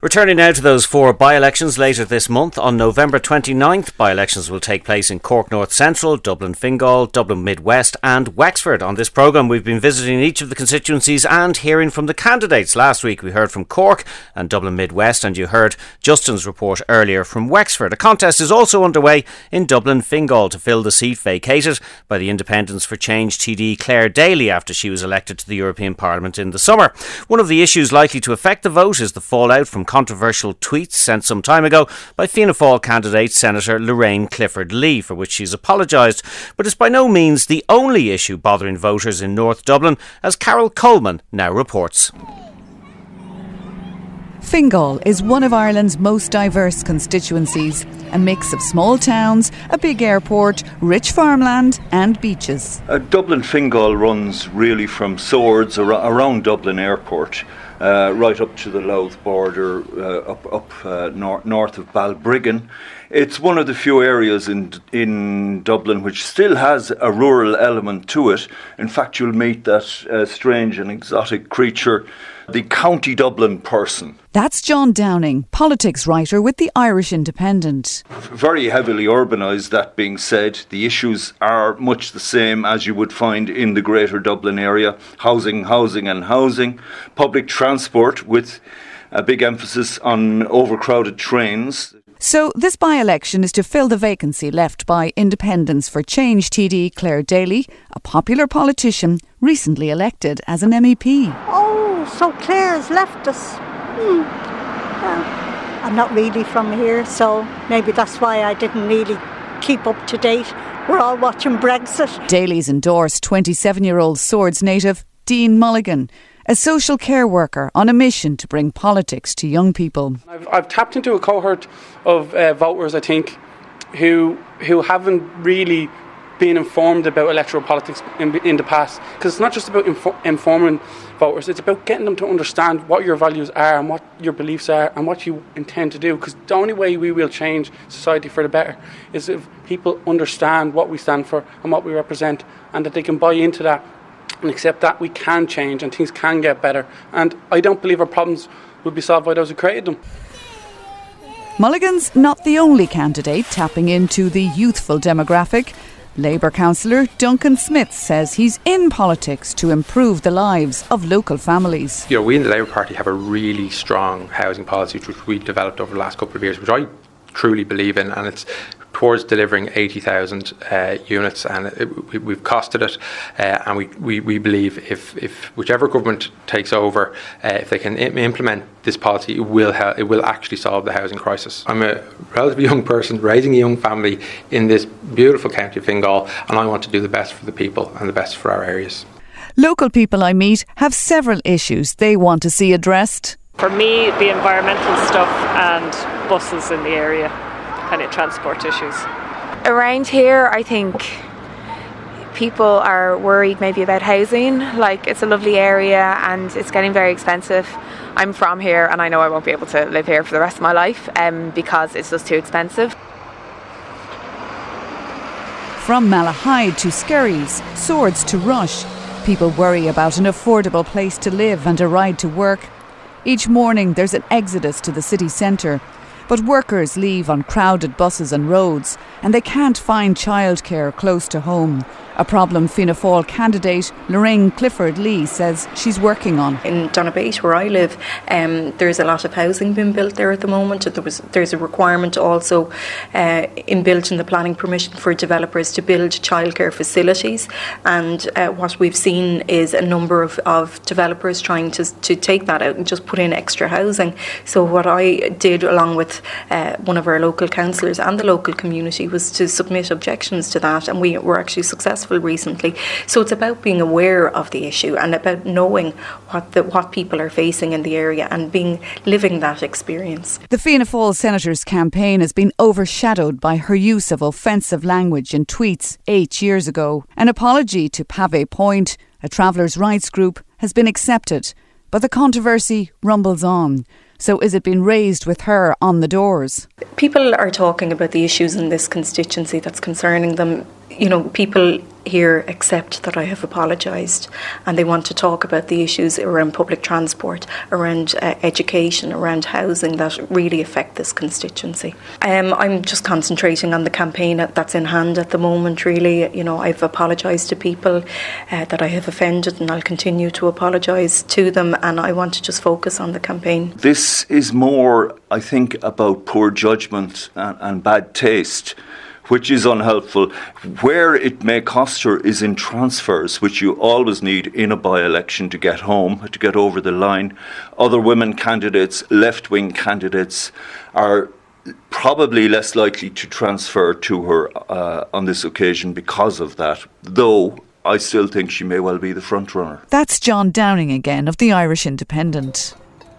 Returning now to those four by-elections later this month. On November 29th, by-elections will take place in Cork North Central, Dublin Fingal, Dublin Mid West and Wexford. On this programme we've been visiting each of the constituencies and hearing from the candidates. Last week we heard from Cork and Dublin Mid West, and you heard Justin's report earlier from Wexford. A contest is also underway in Dublin Fingal to fill the seat vacated by the Independence for Change TD Claire Daly after she was elected to the European Parliament in the summer. One of the issues likely to affect the vote is the fallout from controversial tweets sent some time ago by Fianna Fáil candidate Senator Lorraine Clifford Lee, for which she's apologised. But it's by no means the only issue bothering voters in North Dublin, as Carol Coleman now reports. Fingal is one of Ireland's most diverse constituencies, a mix of small towns, a big airport, rich farmland and beaches. Dublin Fingal runs really from Swords around Dublin Airport, right up to the Louth border, north of Balbriggan. It's one of the few areas in Dublin which still has a rural element to it. In fact, you'll meet that strange and exotic creature, the County Dublin person. That's John Downing, politics writer with the Irish Independent. Very heavily urbanised, that being said. The issues are much the same as you would find in the greater Dublin area. Housing. Public transport with a big emphasis on overcrowded trains. So this by-election is to fill the vacancy left by Independence for Change TD Claire Daly, a popular politician recently elected as an MEP. Oh, so Claire's left us. I'm not really from here, so maybe that's why I didn't really keep up to date. We're all watching Brexit. Daly's endorsed 27-year-old Swords native Dean Mulligan, a social care worker on a mission to bring politics to young people. I've tapped into a cohort of voters, I think, who haven't really been informed about electoral politics in the past. Because it's not just about informing voters, it's about getting them to understand what your values are and what your beliefs are and what you intend to do. Because the only way we will change society for the better is if people understand what we stand for and what we represent, and that they can buy into that and accept that we can change and things can get better. And I don't believe our problems will be solved by those who created them. Mulligan's not the only candidate tapping into the youthful demographic. Labour councillor Duncan Smith says he's in politics to improve the lives of local families. You know, we in the Labour Party have a really strong housing policy which we developed over the last couple of years, which I truly believe in, and it's towards delivering 80,000 units, and we've costed it, and we believe if whichever government takes over, if they can implement this policy, it will actually solve the housing crisis. I'm a relatively young person raising a young family in this beautiful county of Fingal, and I want to do the best for the people and the best for our areas. Local people I meet have several issues they want to see addressed. For me, the environmental stuff and buses in the area, kind of transport issues. Around here, I think people are worried maybe about housing. Like, it's a lovely area and it's getting very expensive. I'm from here and I know I won't be able to live here for the rest of my life because it's just too expensive. From Malahide to Skerries, Swords to Rush, people worry about an affordable place to live and a ride to work. Each morning there's an exodus to the city centre, but workers leave on crowded buses and roads, and they can't find childcare close to home. A problem Fianna Fáil candidate Lorraine Clifford Lee says she's working on. In Donabate, where I live, there's a lot of housing being built there at the moment. There's a requirement also inbuilt in the planning permission for developers to build childcare facilities, and what we've seen is a number of developers trying to take that out and just put in extra housing. So what I did, along with one of our local councillors and the local community, was to submit objections to that, and we were actually successful recently. So it's about being aware of the issue and about knowing what people are facing in the area and living that experience. The Fianna Fáil senator's campaign has been overshadowed by her use of offensive language in tweets 8 years ago. An apology to Pave Point, a travellers' rights group, has been accepted, but the controversy rumbles on. So is it being raised with her on the doors? People are talking about the issues in this constituency that's concerning them. You know, people here accept that I have apologised, and they want to talk about the issues around public transport, around education, around housing that really affect this constituency. I'm just concentrating on the campaign that's in hand at the moment, really. You know, I've apologised to people that I have offended, and I'll continue to apologise to them, and I want to just focus on the campaign. This is more, I think, about poor judgment and bad taste, which is unhelpful. Where it may cost her is in transfers, which you always need in a by-election to get home, to get over the line. Other women candidates, left-wing candidates, are probably less likely to transfer to her on this occasion because of that, though I still think she may well be the front runner. That's John Downing again of the Irish Independent.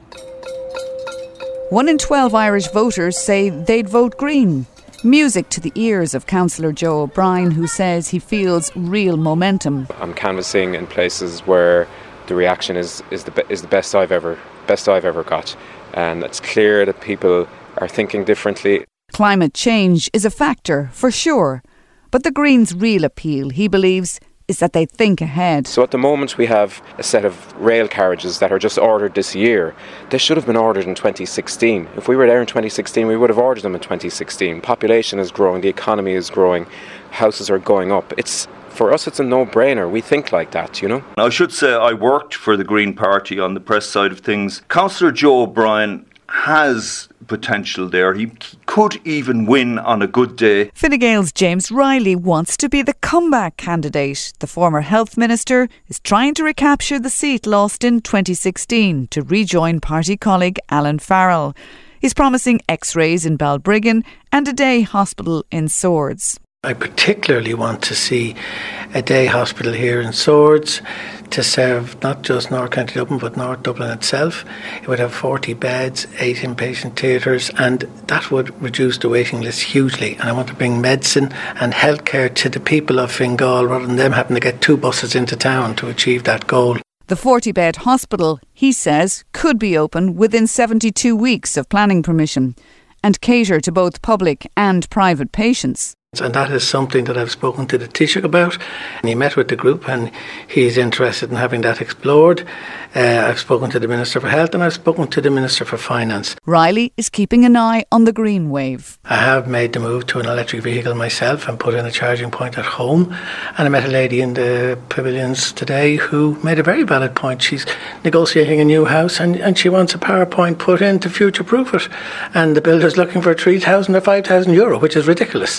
1 in 12 Irish voters say they'd vote Green. Music to the ears of Councillor Joe O'Brien, who says he feels real momentum. I'm canvassing in places where the reaction is the best I've ever got, and it's clear that people are thinking differently. Climate change is a factor, for sure, but the Greens' real appeal, he believes, is that they think ahead. So at the moment we have a set of rail carriages that are just ordered this year. They should have been ordered in 2016. If we were there in 2016, we would have ordered them in 2016. Population is growing, the economy is growing, houses are going up. For us, it's a no-brainer. We think like that, you know. I should say I worked for the Green Party on the press side of things. Councillor Joe O'Brien has potential there. He could even win on a good day. Fine Gael's James Riley wants to be the comeback candidate. The former health minister is trying to recapture the seat lost in 2016 to rejoin party colleague Alan Farrell. He's promising x-rays in Balbriggan and a day hospital in Swords. I particularly want to see a day hospital here in Swords to serve not just North County Dublin but North Dublin itself. It would have 40 beds, 8 inpatient theatres, and that would reduce the waiting list hugely. And I want to bring medicine and healthcare to the people of Fingal rather than them having to get 2 buses into town to achieve that goal. The 40-bed hospital, he says, could be open within 72 weeks of planning permission and cater to both public and private patients. And that is something that I've spoken to the Taoiseach about. And he met with the group and he's interested in having that explored. I've spoken to the Minister for Health and I've spoken to the Minister for Finance. Riley is keeping an eye on the green wave. I have made the move to an electric vehicle myself and put in a charging point at home. And I met a lady in the pavilions today who made a very valid point. She's negotiating a new house and she wants a power point put in to future-proof it. And the builder's looking for 3,000 or 5,000 euro, which is ridiculous.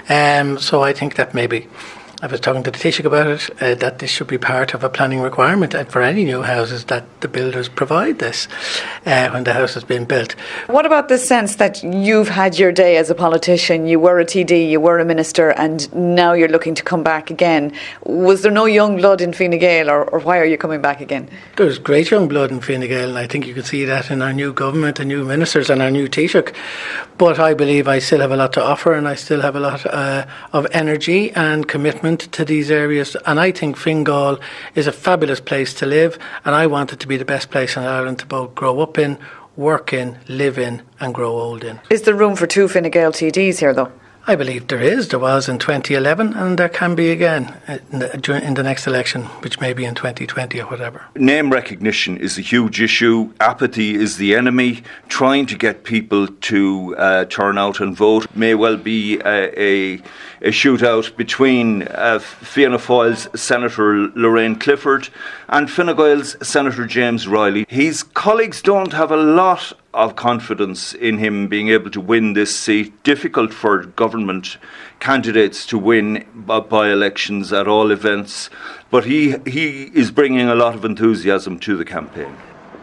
So I think that maybe, I was talking to the Taoiseach about it, that this should be part of a planning requirement for any new houses that the builders provide this when the house has been built. What about the sense that you've had your day as a politician, you were a TD, you were a minister, and now you're looking to come back again? Was there no young blood in Fine Gael, or why are you coming back again? There's great young blood in Fine Gael, and I think you can see that in our new government, the new ministers and our new Taoiseach. But I believe I still have a lot to offer and I still have a lot of energy and commitment to these areas, and I think Fingal is a fabulous place to live, and I want it to be the best place in Ireland to both grow up in, work in, live in and grow old in. Is there room for 2 Fine Gael TDs here though? I believe there is. There was in 2011 and there can be again in the next election, which may be in 2020 or whatever. Name recognition is a huge issue. Apathy is the enemy. Trying to get people to turn out and vote may well be a shootout between Fianna Fáil's Senator Lorraine Clifford and Fine Gael's Senator James Riley. His colleagues don't have a lot of confidence in him being able to win this seat. Difficult for government candidates to win by-elections at all events, but he is bringing a lot of enthusiasm to the campaign.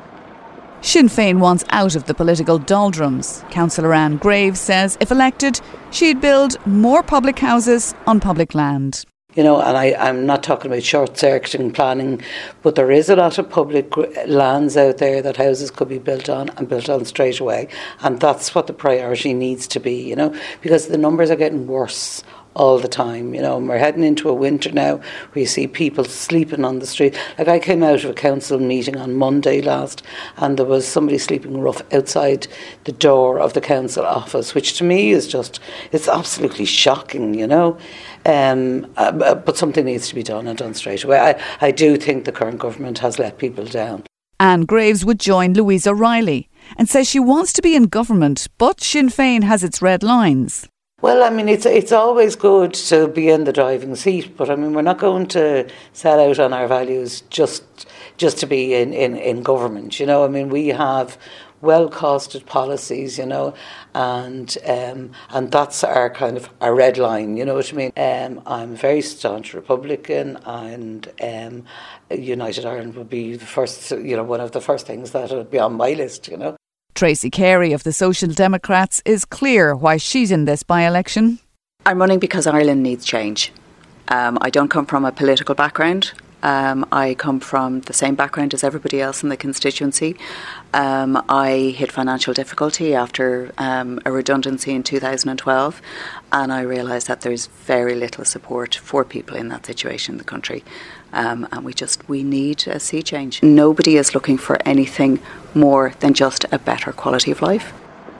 Sinn Féin wants out of the political doldrums. Councillor Anne Graves says if elected, she'd build more public houses on public land. You know, and I'm not talking about short-circuiting planning, but there is a lot of public lands out there that houses could be built on and built on straight away. And that's what the priority needs to be, you know, because the numbers are getting worse all the time, you know, and we're heading into a winter now where you see people sleeping on the street. Like I came out of a council meeting on Monday last and there was somebody sleeping rough outside the door of the council office, which to me is just, it's absolutely shocking, you know. But something needs to be done, and done straight away. I do think the current government has let people down. Anne Graves would join Louise O'Reilly and says she wants to be in government, but Sinn Féin has its red lines. Well, I mean, it's always good to be in the driving seat, but I mean, we're not going to sell out on our values just to be in government. You know, I mean, we have well-costed policies, you know, and that's our kind of our red line, you know what I mean? I'm a very staunch Republican, and United Ireland would be the first, you know, one of the first things that would be on my list, you know. Tracy Carey of the Social Democrats is clear why she's in this by-election. I'm running because Ireland needs change. I don't come from a political background. I come from the same background as everybody else in the constituency. I hit financial difficulty after a redundancy in 2012, and I realised that there's very little support for people in that situation in the country, and we need a sea change. Nobody is looking for anything more than just a better quality of life.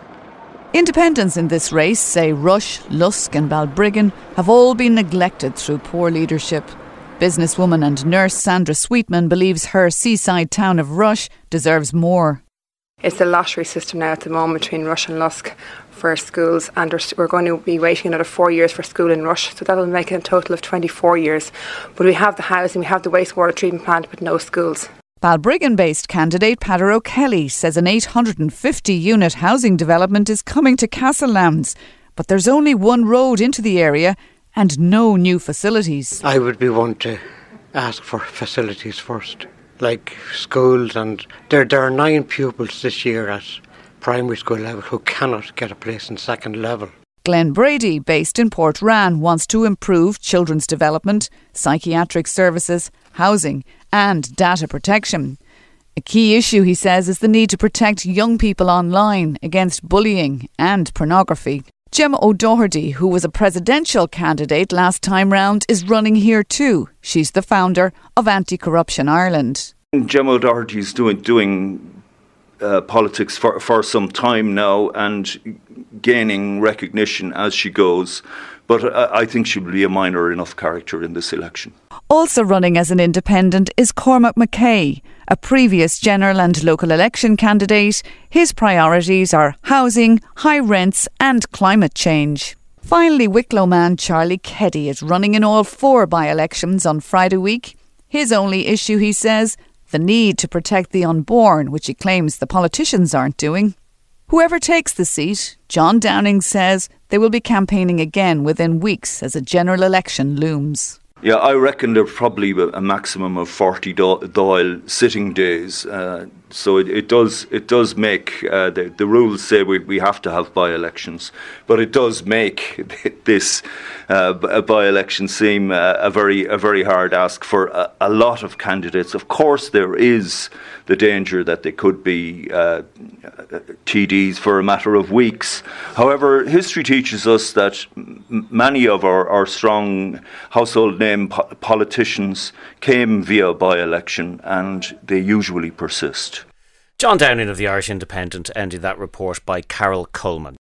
Independents in this race say Rush, Lusk and Balbriggan have all been neglected through poor leadership. Businesswoman and nurse Sandra Sweetman believes her seaside town of Rush deserves more. It's a lottery system now at the moment between Rush and Lusk for schools, and we're going to be waiting another 4 years for school in Rush, so that'll make it a total of 24 years. But we have the housing, we have the wastewater treatment plant, but no schools. Balbriggan-based candidate Peadar O'Kelly says an 850-unit housing development is coming to Castlelands, but there's only one road into the area and no new facilities. I would be one to ask for facilities first, like schools, and there are 9 pupils this year at primary school level who cannot get a place in second level. Glenn Brady, based in Portrane, wants to improve children's development, psychiatric services, housing and data protection. A key issue, he says, is the need to protect young people online against bullying and pornography. Gemma O'Doherty, who was a presidential candidate last time round, is running here too. She's the founder of Anti-Corruption Ireland. Gemma O'Doherty is doing politics for some time now and gaining recognition as she goes. But I think she will be a minor enough character in this election. Also running as an independent is Cormac McKay, a previous general and local election candidate. His priorities are housing, high rents and climate change. Finally, Wicklow man Charlie Keddy is running in all 4 by-elections on Friday week. His only issue, he says, the need to protect the unborn, which he claims the politicians aren't doing. Whoever takes the seat, John Downing says they will be campaigning again within weeks as a general election looms. Yeah, I reckon there's probably a maximum of 40 Dáil sitting days. So it does make, the rules say we have to have by-elections, but it does make this by-election seem a very hard ask for a lot of candidates. Of course, there is the danger that they could be TDs for a matter of weeks. However, history teaches us that many of our strong household name politicians came via by-election, and they usually persist. John Downing of the Irish Independent, ending that report by Carol Coleman.